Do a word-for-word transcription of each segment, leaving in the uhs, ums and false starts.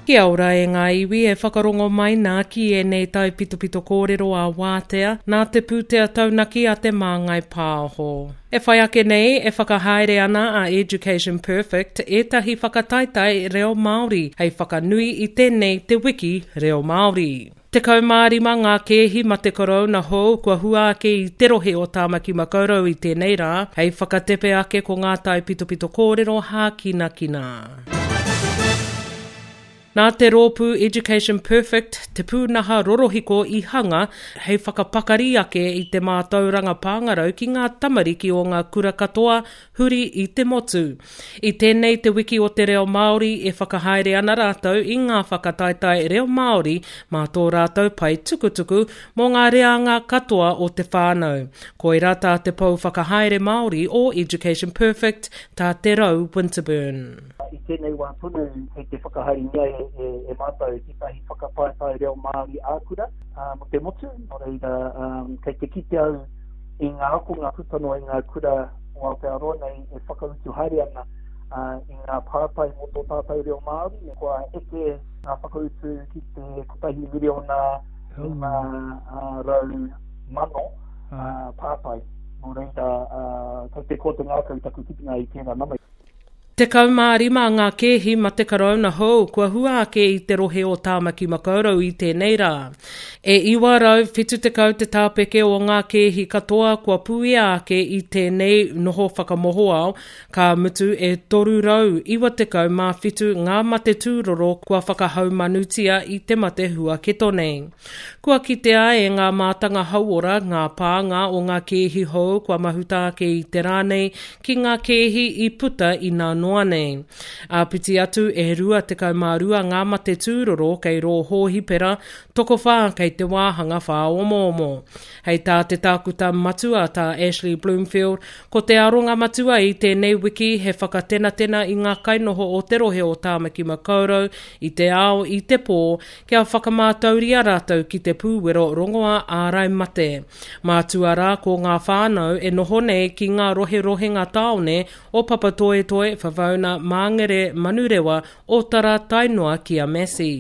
Kia ora e ngā iwi e whakarongo mai nā ki e nei tau pitopito kōrero a wātea, nā te pūtea taunaki a te māngai pāho. E whai ake nei e whakahaere ana a Education Perfect e tahi whakataitai reo Māori, hei whakanui i tēnei te wiki reo Māori. Te kaumārima ngā kehi ma te korau na hou kua hua ake i te rohe o Tāmaki Makaurau i tēnei rā, hei whakatepe ake ko ngā tau pitopito kōrero hā kina kina. Nā te rōpū Education Perfect, te pūnaha rorohiko i hanga, hei whakapakari ake i te mātauranga pāngarau ki ngā tamariki o ngā kura katoa huri i te motu. I tēnei te wiki o te reo Māori e whakahaere ana rātou i ngā whakataitai reo Māori mā tō rātou pai tukutuku mō ngā reanga katoa o te whānau. Ko i rata te pou whakahaere Māori o Education Perfect tā te rau Winterburn. I tēnei wā tunu hei te whakahari ngai e, e, e mātou ki tahi whakapaitai reo Māori ākura uh, mo te motu, no reira um, kei te kite au i ngā ako ngā putano i ngā kura o Aotearoa nei e whakautu haere ana uh, i ngā pātai mo tō tātou reo Māori, e kua eke ngā whakautu ki te kotahi miliona i ngā uh, rau mano uh, pātai, no reira uh, kei te kōte ngā kau taku kitinga i tēnā namai. Te kaumārima ngā kehi ma te karauna hou, kua hua ake i te rohe o Tāmaki Makaurau i tēnei rā. E iwa rau whitu te kau te tāpeke o ngā kehi katoa kua puia ake i tēnei noho whakamoho au, ka mutu e toru rau iwa te kau mā whitu ngā mate tūroro kua whakahau manutia i te mate hua ketonei. Kua kitea e ngā mātanga hauora ngā pānga o ngā kehi hou kua mahuta ake i te rānei ki ngā kehi i puta i nā noa nei. A piti atu e rua te kaumārua ngā mate tūroro kei rō hōhi pera toko whā kei te wāhanga whā omo omo. Hei tā te tākuta matua tā Ashley Bloomfield, ko te aronga matua i tēnei wiki he whakatena tena i ngā kainoho o te rohe o Tāmaki Makaurau, i te ao, i te pō, kia whakamātauria rātou ki te pūwero rongoa ārai mate. Mātua rā ko ngā whānau e noho nei ki ngā rohe rohe ngā taone o papatoe toe whavauna māngere manurewa o tara tainoa ki a Messi.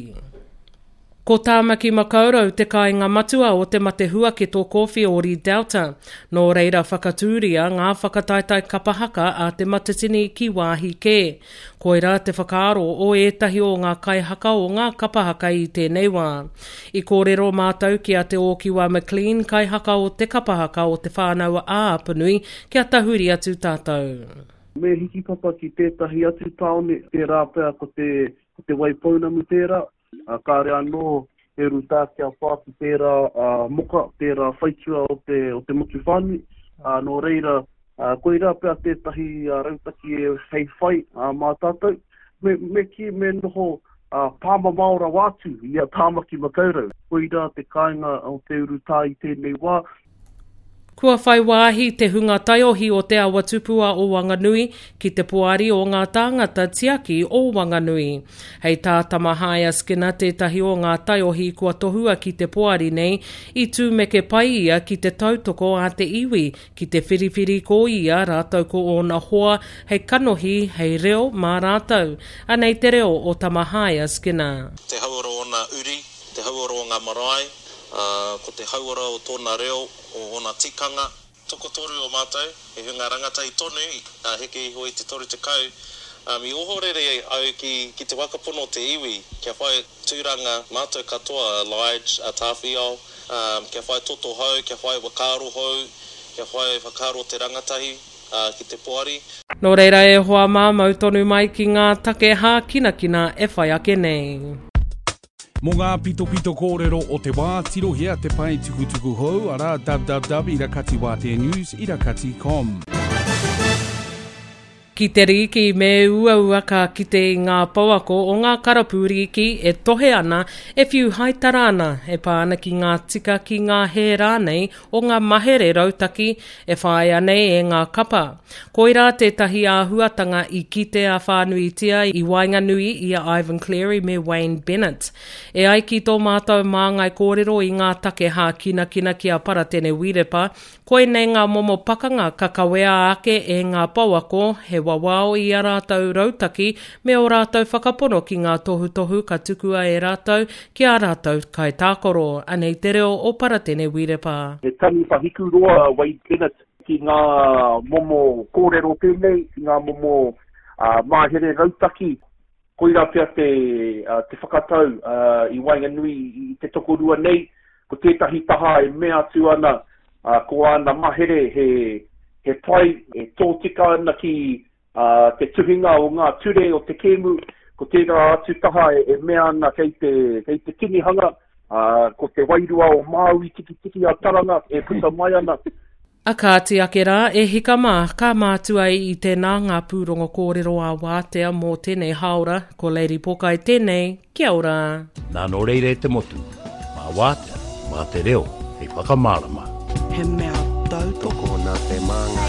Ko Tāmaki Makaurau te kāinga matua o te mate hua ke tō kōwhi o Ri Delta. Nō reira whakatūria ngā whakataitai kapahaka a te matatini ki wāhi kē. Koira te whakaaro o ētahi o ngā kaihaka o ngā kapahaka i tēnei wā. I kōrero mātau ki a te Ōkiwa McLean kaihaka o te kapahaka o te whānau a Apanui kia tahuri atu tātou. Me hiki papa ki tētahi atu taone, te rāpea ko te, ko te waipauna mu tērā. Uh, kāre anō e ruta kia whātu tērā uh, moka, tērā whaitua o te, o te motu whānui. Uh, no reira, uh, koira pēr tētahi uh, rautaki e hei whai uh, mā tātou. Me, me ki me noho uh, pāma maora wātu i a Tāmaki Makaurau. Koira te kāinga o te uruta i tēnei wā. Kua whai wāhi te hunga taiohi o te awa tupua o Wanganui ki te puari o ngā tāngata tiaki o Wanganui. Hei tā tamahaya skina tētahi o ngā taiohi kua tohua ki te puari nei i tū meke pai ia ki te tautoko a te iwi ki te whiriwhiri ko ia rātou ko o na hoa hei kanohi hei reo mā rātou. Anei te reo o tamahaya skina. Te hauara o ngā uri, te hauara o ngā marae, uh, ko te hauara o tōna reo o ona tikanga, toko toru o mātou, e hunga rangata i tonu, uh, heke i hoi te toru te kau. Um, I ohorere au ki, ki te wakapono te iwi, kia whai tūranga mātou katoa, Lige, a tāwhiao, um, kia whai toto hau, kia whai wakaro hau, kia whai whakaro te rangatahi, uh, ki te poari. Nō reira e hoa mā mautonu mai ki ngā take hā kina kina e whai ake nei. Mō ngā pito pito kōrero o te wā, tirohia te pai tukutuku hou, ara w w w dot irakati wātea news dot irakati dot com. Ki te riki me ua ua ka kite i ngā pauako o ngā karapūriki e tohe ana e whiu haitara ana e pāna ki ngā tika ki ngā he rānei o ngā mahere rautaki e whae anei e ngā kapa. Koira tētahi āhuatanga i kite a whānuitia i Wainganui i a Ivan Cleary me Wayne Bennett. E ai ki tō mātou māngai kōrero i ngā take hā kina kina ki a Paratene Wirepa, koe nei ngā momo pakanga kakawea ake e ngā pauako he wawao i a rātou rautaki me o rātou whakapono ki ngā tohu tohu ka tukua e rātou ki a rātou kai tākoro. Anei te reo o Paratene Wirepa. E tani whahiku roa Wade Bennett ki ngā momo kōrero pēnei, ki ngā momo uh, māhere rautaki. Koira pia te, uh, te whakatau uh, i Wainganui i te tokorua nei, ko tētahi taha e mea atu ana, uh, ko ana mahere he, he pai, e tōtika ana ki uh, te tuhinga o ngā ture o te kēmu, ko tētā atu taha e, e mea ana kei te, kei te tinihanga, uh, ko te wairua o Māui tiki tiki a taranga, e puta mai ana. A kāti ake rā, e hika mā, ka mātua i tēnā ngā pūrongo kōrero a wātea mō tēnei haora, ko Lady Pokai tēnei, kia ora. Nā no reire te motu, mā wātea, mā te reo, hei whakamārama. He mea tau toko nā te manga